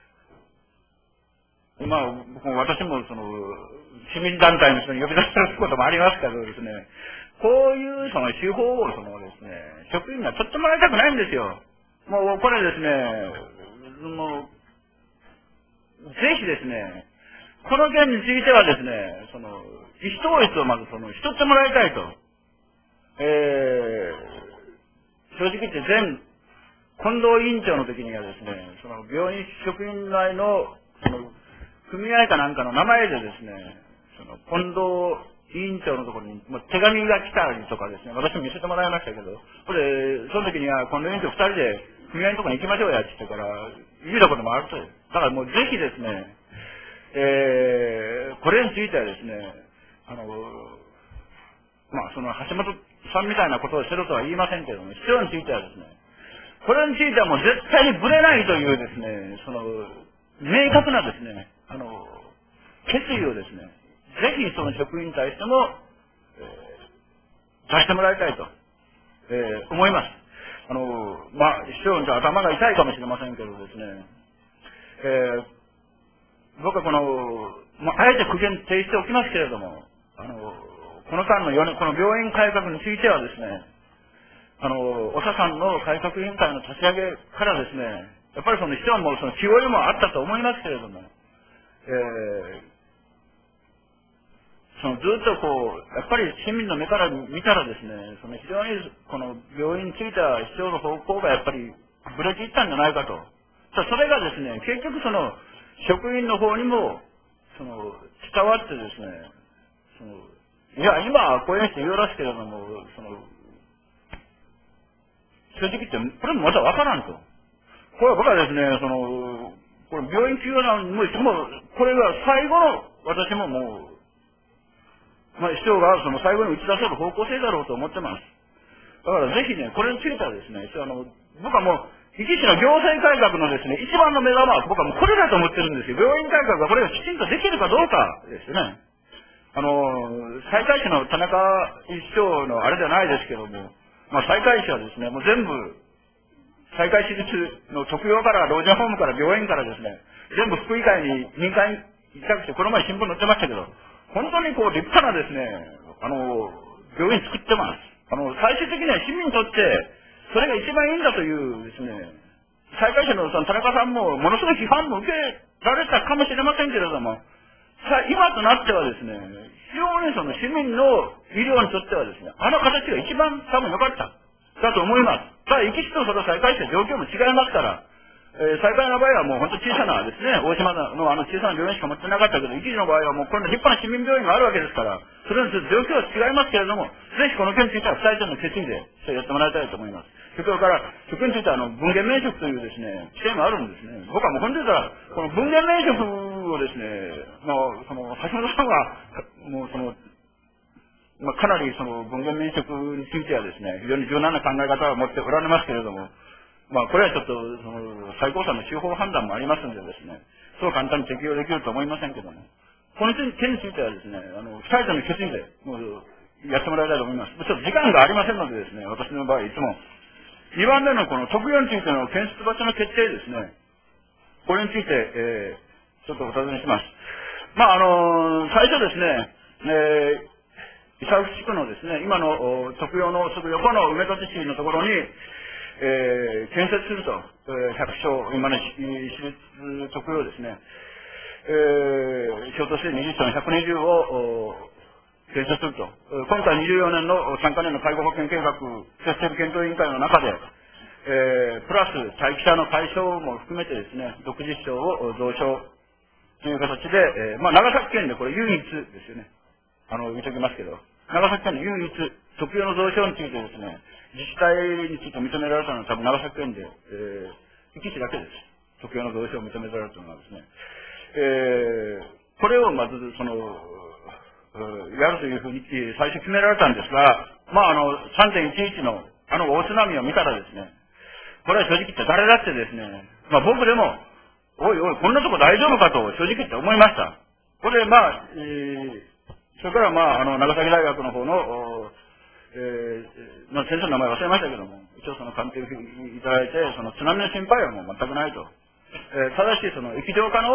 A: まあ、僕も私もその、市民団体の人に呼び出されることもありますけどですね、こういうその手法をそのですね、職員には取ってもらいたくないんですよ。もうこれですね、もう、ぜひですね、この件についてはですね、その、意思統一をまずその、しとってもらいたいと。えー、正直言って前、近藤委員長の時にはですね、その、病院職員内の、その、組合かなんかの名前でですね、その、近藤委員長のところに、まあ、手紙が来たりとかですね、私も見せてもらいましたけど、これ、その時には近藤委員長二人で組合のところに行きましょうやって言ってから、見たこともあると。だからもうぜひですね、えー、これについてはですね、あの、まあ、その橋本さんみたいなことをしてるとは言いませんけども、必要についてはですね、これについてはもう絶対にぶれないというですね、その、明確なですね、あの、決意をですね、ぜひその職員に対しても、えー、出してもらいたいと、えー、思います。あの、まあ、市長の頭が痛いかもしれませんけどですね、えー、僕はこの、まあ、あえて苦言呈しておきますけれども、あの、この間のよねん、この病院改革についてはですね、あの、長さんの改革委員会の立ち上げからですね、やっぱりその市長もその気負いもあったと思いますけれども、えー、そのずっとこう、やっぱり市民の目から見たらですね、その非常にこの病院については市長の方向がやっぱりブレていったんじゃないかと。それがですね、結局その職員の方にもその伝わってですね、そのいや今はこういう人言うらしいけれども、その正直言ってこれもまだわからんと。これは僕はですね、そのこれ病院休養なんももこれが最後の私ももう。まあ、市長がその最後に打ち出せる方向性だろうと思ってます。だからぜひね、これについてはですね、あの、僕はもう、壱岐市の行政改革のですね、一番の目玉は僕はもうこれだと思ってるんですよ。病院改革がこれがきちんとできるかどうかですね。あの、西海市の田中市長のあれじゃないですけども、まあ、西海市はですね、もう全部、 再開私立の特養から老人ホームから病院からですね、全部福井会に民間委託して、この前新聞載ってましたけど、本当にこう立派なですね、あの、病院作ってます。あの、最終的には市民にとって、それが一番いいんだというですね、再開者のその田中さんもものすごい批判も受けられたかもしれませんけれども、さ今となってはですね、非常にその市民の医療にとってはですね、あの形が一番多分良かった。だと思います。ただ、生き死とその再開した状況も違いますから、えー、再開の場合はもう本当小さなですね、大島のあの小さな病院しか持ってなかったけど、生き死の場合はもうこんな立派な市民病院があるわけですから、それに状況は違いますけれども、ぜひこの件については二人とも決意でやってもらいたいと思います。それから、職についてはあの、分限免職というですね、規定もあるんですね。僕はもう本当に言ったら、この分限免職をですね、まあ、その、橋本さんは、もうその、まあ、かなりその分限免職についてはですね、非常に柔軟な考え方を持っておられますけれども、まあ、これはちょっと、その、最高裁の司法判断もありますんでですね、そう簡単に適用できると思いませんけども、この件についてはですね、あの、二人との決意で、もう、やってもらいたいと思います。ちょっと時間がありませんのでですね、私の場合、いつも、にばんめのこの特養についての検出場所の決定ですね、これについて、えー、ちょっとお尋ねします。まあ、あのー、最初ですね、えー伊佐府地区のですね、今の特養のすぐ横の梅戸地市のところに、えー、建設すると、えー、百床、今の私立特養ですね、えー、小としてにじゅっしょうのひゃくにじゅうを建設すると。今回にじゅうよねんのさんかねんの介護保険計画設定検討委員会の中で、えー、プラス待機者の解消も含めてですね、ろくじゅっしょうを増床という形で、えー、まあ長崎県でこれ唯一ですよね。あの、言っときますけど、長崎県の唯一、特養の増床についてですね、自治体について認められたのは多分長崎県で、えー、壱岐市だけです。特養の増床を認められたのはですね。えー、これをまず、その、やるというふうに最初決められたんですが、まああの、さんてんいちいちのあの大津波を見たらですね、これは正直言って誰だってですね、まあ僕でも、おいおい、こんなとこ大丈夫かと正直言って思いました。これまあ、えーそれから、まあ、あの、長崎大学の方の、えー、の先生の名前忘れましたけども、一応その鑑定をいただいて、その津波の心配はもう全くないと。えー、ただし、その液状化の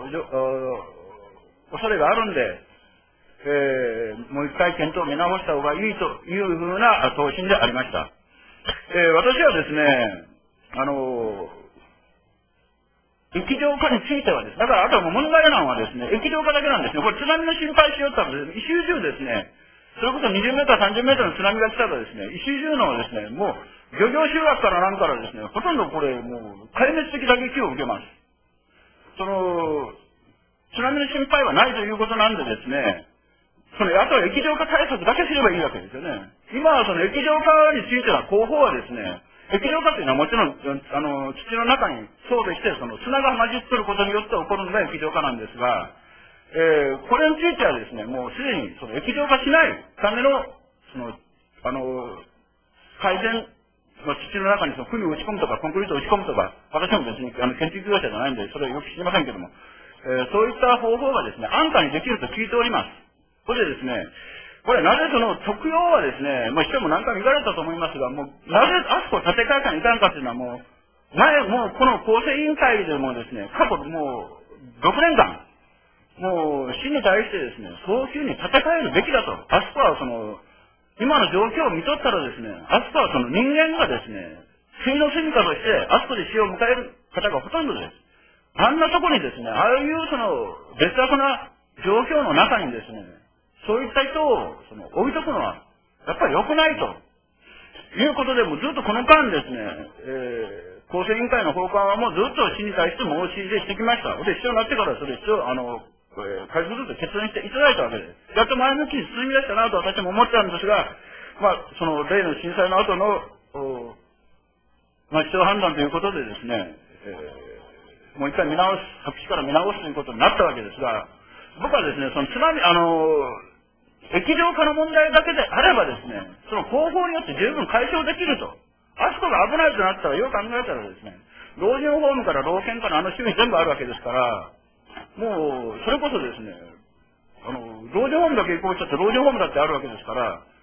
A: 恐れがあるんで、えー、もう一回検討を見直した方がいいというふうな答申でありました。えー、私はですね、あの、液状化についてはです。だからあとはもう問題なのはですね、液状化だけなんですね。これ津波の心配しよったらですね、石州中ですね、それこそにじゅうメートル、さんじゅうメートルの津波が来たらですね、石州中のですね、もう漁業集落からなんからですね、ほとんどこれもう壊滅的打撃を受けます。その、津波の心配はないということなんでですね、その、あとは液状化対策だけすればいいわけですよね。今はその液状化については広報はですね、液状化というのはもちろん、あの、土の中に層でして、その砂が混じっていることによって起こるのが液状化なんですが、えー、これについてはですね、もうすでにその液状化しないための、その、あの、改善、まあ、土の中にその釘を打ち込むとか、コンクリートを打ち込むとか、私も別にあの建築業者じゃないんで、それはよく知りませんけども、えー、そういった方法がですね、安価にできると聞いております。これでですね、これなぜその特養はですね、まあ、人も何回も言われたと思いますが、もう、なぜあそこ建て替えたにいかんかっていうのはもう、前、もうこの構成委員会でもですね、過去もう、ろくねんかん、もう、市に対してですね、早急に建て替えるべきだと。あそこはその、今の状況を見とったらですね、あそこはその人間がですね、水の住みかとして、あそこで死を迎える方がほとんどです。あんなとこにですね、ああいうその、劣悪な状況の中にですね、そういった人をその置いとくのは、やっぱり良くないと。いうことで、もうずっとこの間ですね、えー、構成委員会の法官はもうずっと市に対して申し入れしてきました。で、必要になってからそれ必要、あの、えー、開示すると決断していただいたわけです。やっと前向きに進み出したなと私も思ってたんですが、まあ、その例の震災の後の、まあ、必要判断ということでですね、えー、もう一回見直す、白紙から見直すということになったわけですが、僕はですね、その津波、あの、液状化の問題だけであればですね、その方法によって十分解消できると。あそこが危ないとなったら、よく考えたらですね、老人ホームから老犬からあの周囲全部あるわけですから、もう、それこそですね、あの、老人ホームだけ移行しちゃって、老人ホームだってあるわけですから、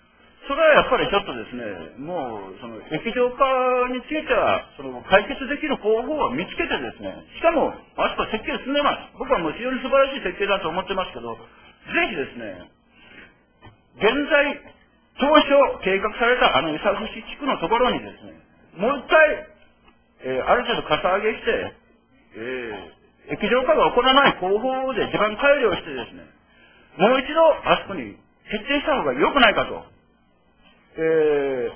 A: それはやっぱりちょっとですね、もう、その、液状化については、その、解決できる方法を見つけてですね、しかも、あそこ設計進んでます。僕はもう非常に素晴らしい設計だと思ってますけど、ぜひですね、現在、当初計画されたあの伊佐伏地区のところにですね、もう一回、えー、ある程度かさ上げして、えー、液状化が起こらない方法で地盤改良してですね、もう一度あそこに徹底した方が良くないかと。えー、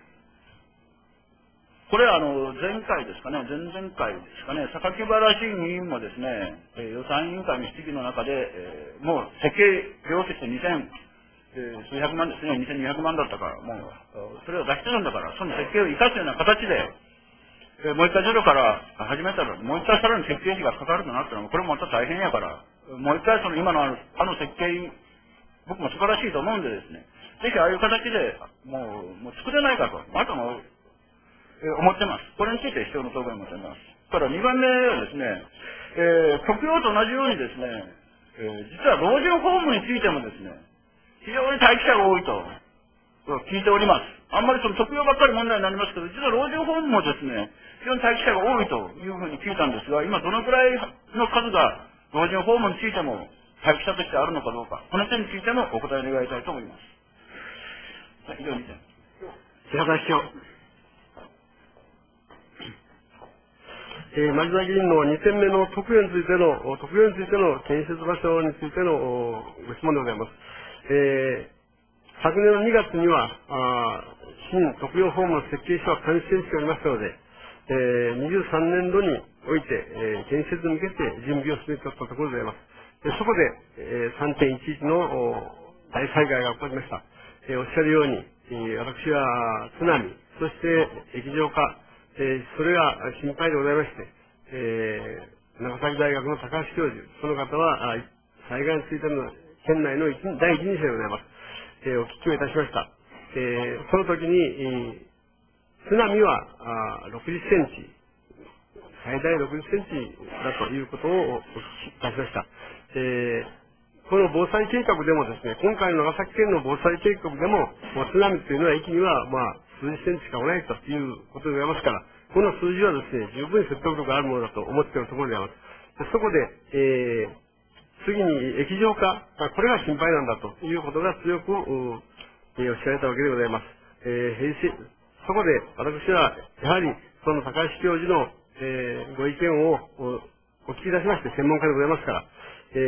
A: これはあの、前回ですかね、前々回ですかね、榊原市議員もですね、えー、予算委員会の質疑の中で、えー、もう設計料としてにせん、えー、数百万ですね、にせんにひゃくまんだったから、もう、それを出してるんだから、その設計を生かすような形で、えー、もう一回ゼロから始めたら、もう一回さらに設計費がかかるとなったら、これもまた大変やから、もう一回その今のあのあの設計、僕も素晴らしいと思うんでですね、ぜひああいう形でもう、もう作れないかと、またも、えー、思ってます。これについて必要な答弁を求めます。ただにばんめはですね、えー、国用と同じようにですね、えー、実は老人ホームについてもですね、非常に待機者が多いと聞いております。あんまりその特養ばっかり問題になりますけど、実は老人ホームもですね、非常に待機者が多いというふうに聞いたんですが、今どのくらいの数が老人ホームについても待機者としてあるのかどうか、この点についてもお答え願いたいと思います。以上にて。
B: 平田市長。えー、丸田議員のにてんめの特養についての、特養についての建設場所についてのご質問でございます。えー昨年のにがつには、あ新特養ホームの設計書は完成しておりましたので、えー、にじゅうさんねんどにおいて、えー、建設に向けて準備を進めておったところでございます。でそこで、えー、さんてんいちいちの大災害が起こりました。えー、おっしゃるように、えー、私は津波、そして液状化、えー、それが心配でございまして、えー、長崎大学の高橋教授、その方は、災害についての県内の第一人者でございます。えー、お聞きをいたしました。えー、その時に、えー、津波はろくじゅっセンチ、最大ろくじゅっセンチだということをお聞きいたしました。えー、この防災計画でもですね、今回の長崎県の防災計画でも、津波というのは域には、まあ、数十センチしかないということでございますから、この数字はですね、十分説得力があるものだと思っているところでございます。そこで、えー次に液状化、これが心配なんだということが強く、えー、おっしゃられたわけでございます。えー、平成そこで私はやはりその高橋教授の、えー、ご意見をお聞き出しまして、専門家でございますから、え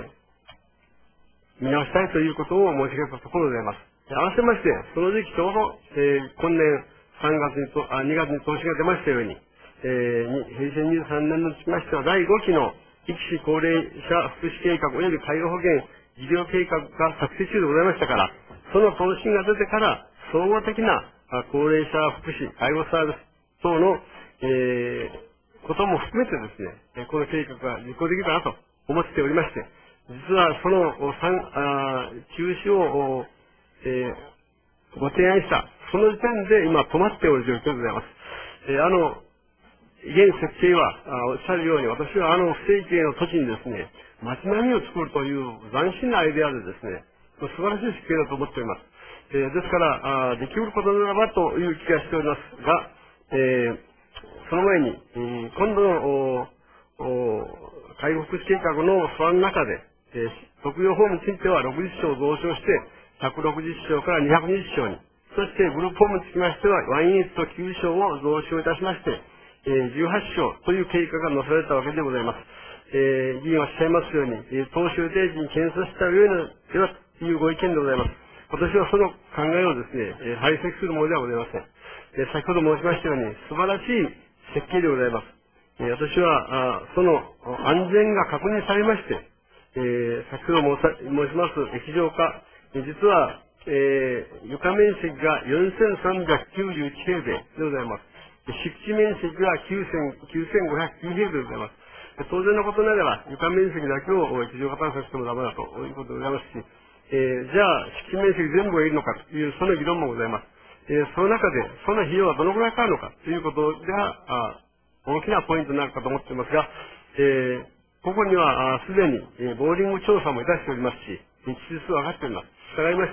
B: ー、見直したいということを申し上げたところでございます。合わせまして、その時期ちょうど、えー、今年さんがつにとあにがつに投資が出ましたように、えー、平成にじゅうさんねんにつきましてはだいごきの力士高齢者福祉計画及び介護保険事業計画が作成中でございましたから、その答申が出てから、総合的な高齢者福祉、介護サービス等の、えー、ことも含めてですね、この計画が実行できたなと思っておりまして、実はそのあ中止を、えー、ご提案した、その時点で今止まっておる状況でございます。えー、あの現設計は、おっしゃるように、私はあの不正規の土地にですね、街並みを作るという斬新なアイデアでですね、素晴らしい設計だと思っております。えー、ですから、あできることならばという気がしておりますが、えー、その前に、えー、今度の介護福祉計画の素案の中で、えー、特養ホームについてはろくじゅっしょう増床して、ひゃくろくじゅっしょうからにひゃくにじゅっしょうに、そしてグループホームにつきましては、ワンユニットきゅうしょうを増床いたしまして、えー、じゅうはっしょうという計画が載せられたわけでございます。えー、議員はおっしゃいますように、えー、当初予定時に検査した上ではというご意見でございます。私はその考えをですね、えー、排斥するものではございません。えー、先ほど申しましたように、素晴らしい設計でございます。えー、私は、あその安全が確認されまして、えー、先ほど申します液状化、えー、実は、えー、床面積がよんせんさんびゃくきゅうじゅういちへいべいでございます。敷地面積がきゅうせんごひゃくきゅうへいべいでございます。当然のことながら、床面積だけを液状化探査してもダメだということでございますし、えー、じゃあ、敷地面積全部がいるのかという、その議論もございます。えー、その中で、その費用はどのくらいかかるのかということが、あ大きなポイントになるかと思っていますが、えー、ここには、すでに、えー、ボーリング調査もいたしておりますし、日数は上がっております。したがいまして、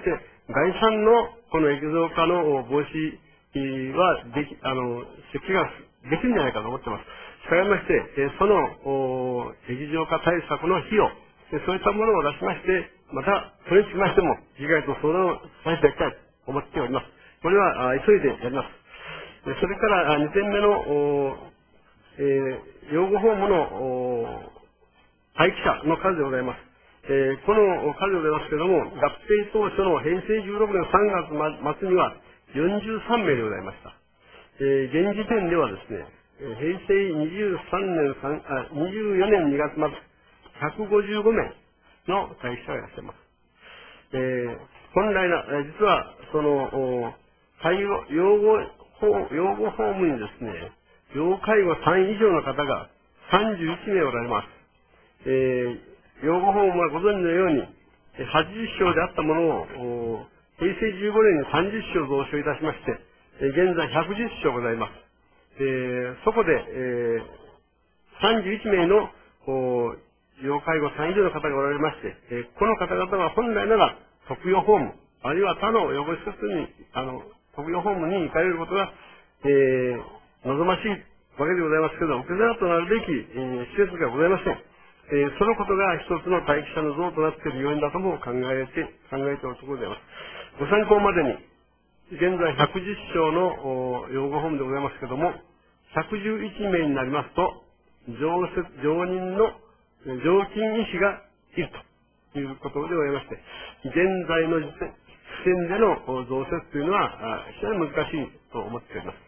B: 概算のこの液状化の防止はでき、あの、設計ができるんじゃないかと思ってます。したがいまして、えその、液状化対策の費用、そういったものを出しまして、また、それにつきましても、議会と相談をさせていきたいと思っております。これは、急いでやります。それから、にてんめの、えー、養護ホームの、待機者の数でございます。えー、この数でございますけれども、合併当初の平成じゅうろくねんさんがつ末にはよんじゅうさんめいでございました。えー、現時点ではですね、平成にじゅうさんねん3あにじゅうよねんにがつ末、ひゃくごじゅうごめいの待機者がいらっしゃいます。えー、本来な、実は、その、介護、養護、養護ホームにですね、要介護さん以上の方がさんじゅういちめいおられます。えー、養護ホームはご存知のように、はちじゅっしょうであったものを、平成じゅうごねんにさんじゅっしょう増床いたしまして、現在ひゃくじゅっしょうございます。えー、そこで、えー、さんじゅういちめいの要介護さん以上の方がおられまして、えー、この方々は本来なら特養ホーム、あるいは他の養護施設に、あの、特養ホームに行かれることが、えー、望ましいわけでございますけど、受け皿となるべき、えー、施設がございません。えー、そのことが一つの待機者の像となっている要因だとも考えて、考えておるところでございます。ご参考までに、現在ひゃくじゅっしょうの養護ホームでございますけれども、ひゃくじゅういちめいになりますと、常設、常任の常勤医師がいるということでございまして、現在の時点での増設というのは非常に難しいと思っております。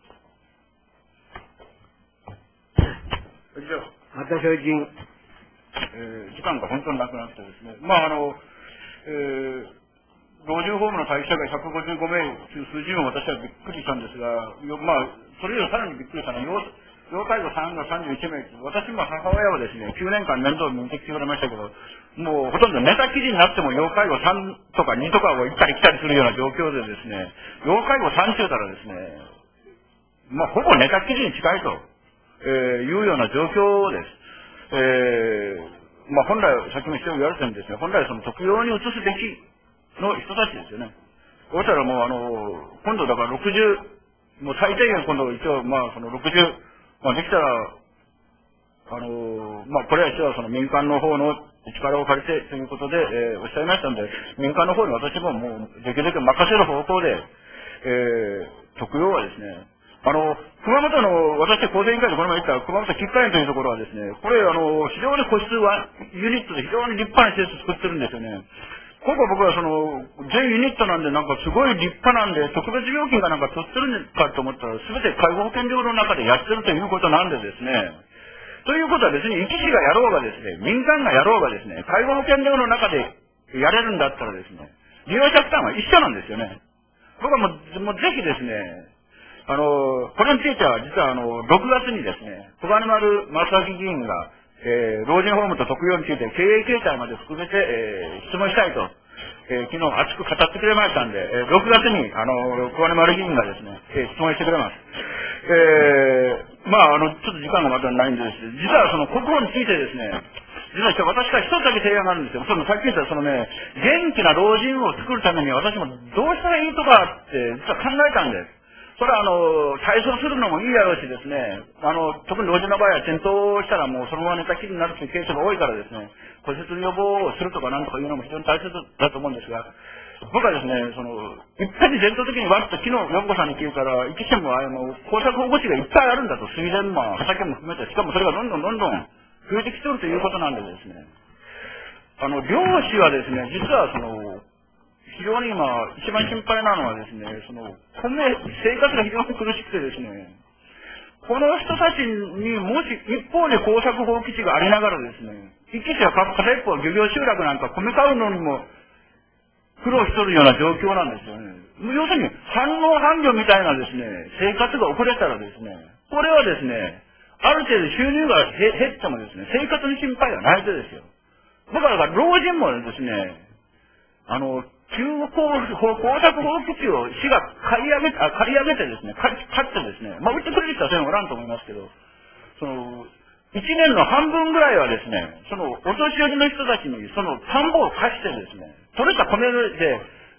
A: 以上。
C: また所人。
A: えー、時間が本当になくなってですね。まあ、あの、えー、老人ホームの待機者がひゃくごじゅうごめいという数字も私はびっくりしたんですが、まあ、それよりさらにびっくりしたのは、要介護さんがさんじゅういちめい、私も母親はですね、きゅうねんかん面倒見てきてくれましたけど、もうほとんど寝たきりになっても要介護さんとかにとかを行ったり来たりするような状況でですね、要介護さん中たらですね、まあ、ほぼ寝たきりに近いと、えー、いうような状況です。えー、まあ、本来、さっきも言われてるんですね、本来その特養に移すべきの人たちですよね。そしたらもうあの、今度だからろくじゅう、もう最低限今度一応まあそのろくじゅう、まあできたら、あの、まあこれは一応その民間の方の力を借りてということで、えー、おっしゃいましたので、民間の方に私ももうできるだけ任せる方向で、えー、特養はですね、あの、熊本の、私、厚生委員会でこの前言った熊本吉川園というところはですね、これ、あの、非常に個室は、ユニットで非常に立派な施設作ってるんですよね。ここは僕はその、全ユニットなんでなんかすごい立派なんで、特別料金がなんか取ってるんかと思ったら、すべて介護保険料の中でやってるということなんでですね、ということは別に医師がやろうがですね、民間がやろうがですね、介護保険料の中でやれるんだったらですね、利用者負担は一緒なんですよね。僕はもう、もうぜひですね、あの、これについては実はあの、ろくがつにですね、小金丸正明議員が、えー、老人ホームと特養について経営形態まで含めて、えー、質問したいと、えー、昨日熱く語ってくれましたんで、えー、ろくがつに、あの、小金丸議員がですね、えー、質問してくれます。えー、まあ、あの、ちょっと時間がまだないんですけど、実はその国保についてですね、実は私から一つだけ提案があるんですよ。そのさっき言ったそのね、元気な老人を作るために私もどうしたらいいとかって実は考えたんです。それはあの、体操するのもいいやろうしですね、あの、特に老人の場合は転倒したらもうそのまま寝たきりになるというケースが多いからですね、骨折予防をするとかなんとかいうのも非常に大切だと思うんですが、僕はですね、その、いっぺんに伝統的にわっと昨日、ヨ子さんに聞いたら、一軒もあの、工作保護地がいっぱいあるんだと、水田も畑も含めて、しかもそれがどんどんどんどん増えてきてるということなんでですね、あの、漁師はですね、実はその、非常に今、一番心配なのはですね、その、米、生活が非常に苦しくてですね、この人たちにもし一方で耕作放棄地がありながらですね、一地は片一方漁業集落なんか米買うのにも苦労しとるような状況なんですよね。要するに、反応反漁みたいなですね、生活が遅れたらですね、これはですね、ある程度収入が減ってもですね、生活に心配はないとですよ。だから、老人もですね、あの、旧工作放棄地を市が買い上げて、あ、借り上げてですね、買ってですね、まあ、売ってくれる人はそういうのおらんと思いますけど、その、一年の半分ぐらいはですね、その、お年寄りの人たちに、その、田んぼを貸してですね、取れた米で、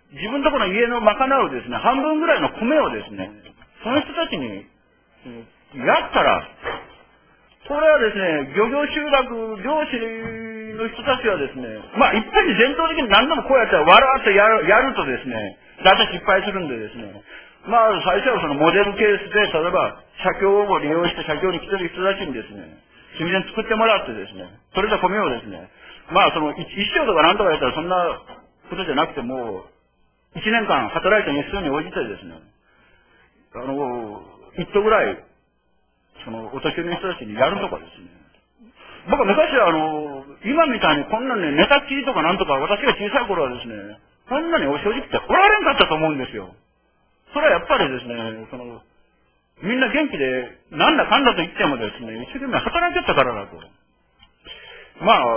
A: 自分のところの家の賄うですね、半分ぐらいの米をですね、その人たちに、やったら、これはですね、漁業集落、漁師の人たちはですね、まあ、いっぺんに伝統的に何でもこうやってわらっとやる、やるとですね、大体失敗するんでですね、まあ、最初はそのモデルケースで、例えば、写経を利用して写経に来てる人たちにですね、水田作ってもらってですね、それで米をですね、まあ、その、一生とか何とかやったらそんなことじゃなくても、一年間働いた日数に応じてですね、あの、一頭ぐらい、その、お年寄りの人たちにやるとかですね。僕は昔はあの、今みたいにこんなね、寝たきりとかなんとか、私が小さい頃はですね、こんなに正直言っておられんかったと思うんですよ。それはやっぱりですね、その、みんな元気で、なんだかんだと言ってもですね、一生懸命働いてたからだと。まあ、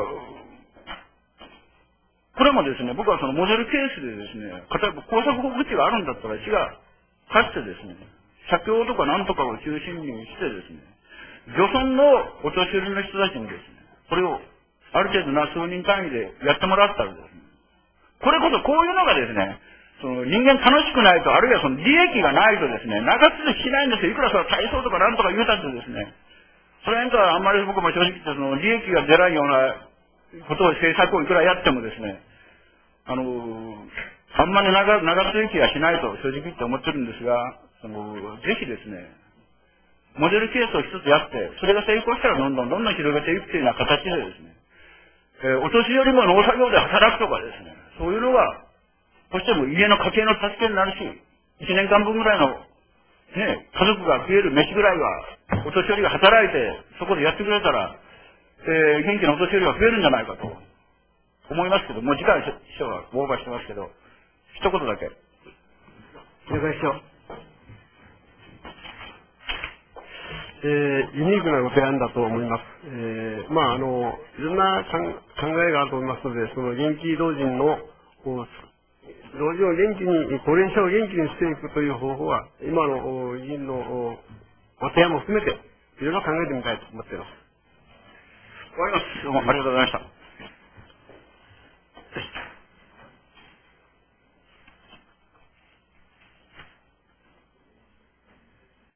A: これもですね、僕はそのモデルケースでですね、例えば工作口があるんだったら、市が貸してですね、写経とかなんとかを中心にしてですね、漁村のお年寄りの人たちにですね、これをある程度な数人単位でやってもらったらですね、これこそこういうのがですね、その人間楽しくないと、あるいはその利益がないとですね、長続きしないんですよ。いくらその体操とかなんとか言うたってですね、それにとはあんまり僕も正直言ってその利益が出ないようなことを政策をいくらやってもですね、あの、あんまり長、長続きはしないと正直言って思ってるんですが、その、ぜひですね、モデルケースを一つやって、それが成功したらどんどんどんどん広げていくというような形でですね、えー、お年寄りも農作業で働くとかですね、そういうのが、そしても家の家計の助けになるし、一年間分ぐらいの、ね、家族が食える飯ぐらいは、お年寄りが働いて、そこでやってくれたら、えー、元気なお年寄りが増えるんじゃないかと思いますけど、もう時間師匠はオーバーしてますけど、一言だけ。
B: 了解しよう。えー、ユニークなご提案だと思います。えー、まああの、いろんな考えがあると思いますので、その元気老人の、老人を元気に、高齢者を元気にしていくという方法は、今の議員のご提案も含めて、いろいろ考えてみたいと思っています。
A: 終わります。どうもありがとうございました。